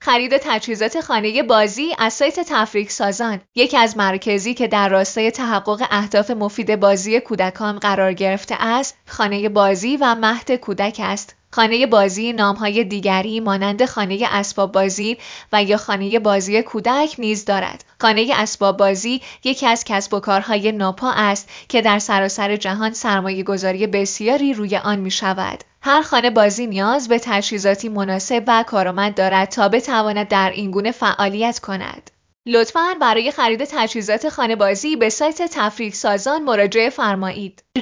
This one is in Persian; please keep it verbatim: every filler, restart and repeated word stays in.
خرید تجهیزات خانه بازی از سایت تفریح سازان، یکی از مراکزی که در راستای تحقق اهداف مفید بازی کودکان قرار گرفته است، خانه بازی و مهد کودک است. خانه بازی نام‌های دیگری مانند خانه اسباب بازی و یا خانه بازی کودک نیز دارد. خانه اسباب بازی یکی از کسب و کارهای نوپا است که در سراسر جهان سرمایه‌گذاری بسیاری روی آن می‌شود. هر خانه بازی نیاز به تجهیزاتی مناسب و کارآمد دارد تا بتواند در این گونه فعالیت کند. لطفاً برای خرید تجهیزات خانه بازی به سایت تفریح سازان مراجعه فرمایید.